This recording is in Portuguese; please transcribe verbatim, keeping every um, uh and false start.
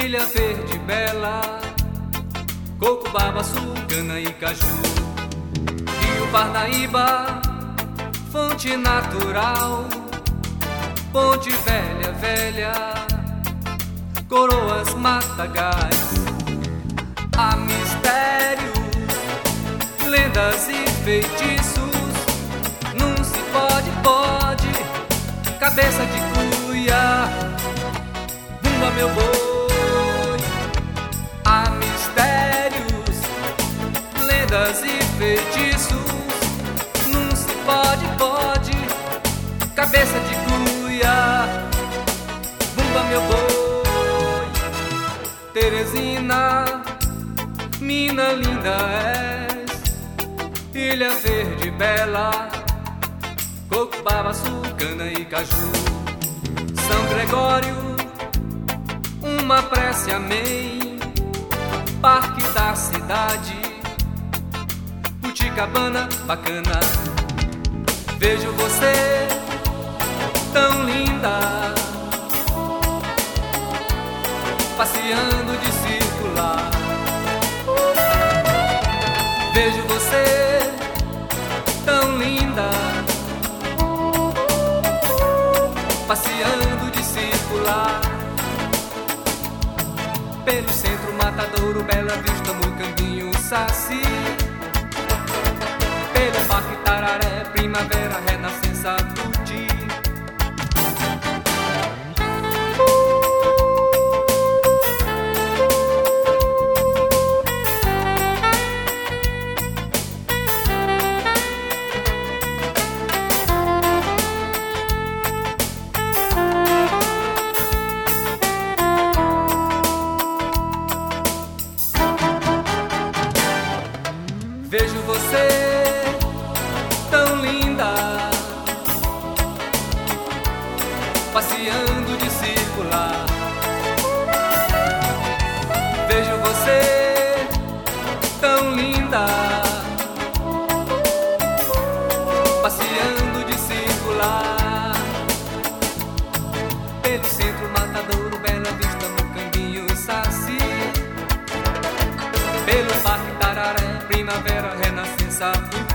Ilha verde bela, coco, babaçu, cana e caju. Rio Parnaíba, fonte natural, ponte velha, velha, coroas, matagais. Há mistérios, lendas e feitiços, não se pode, pode, cabeça de cuia, bumba meu boi. Há mistérios, lendas e feitiços, não se pode, pode, cabeça de cuia, bumba meu boi. Teresina, mina linda és, ilha verde bela, coco, babaçu, cana e caju. São Gregório, uma prece, amém, parque da cidade, Buticabana, bacana. Vejo você tão linda, passeando de circular. Vejo você tão linda, passeando de circular. Pelo centro, Matadouro, Bela Vista, Mucambinho, Saci. Pelo Parque Tararé, Primavera, Renascença, Tuti. Vejo você tão linda, passeando de circular. Vejo você tão linda, passeando de circular. Pelo centro, Matadouro, Bela Vista, Mucambinho, Saci. Pelo Parque Tararé, Primavera, Renascença,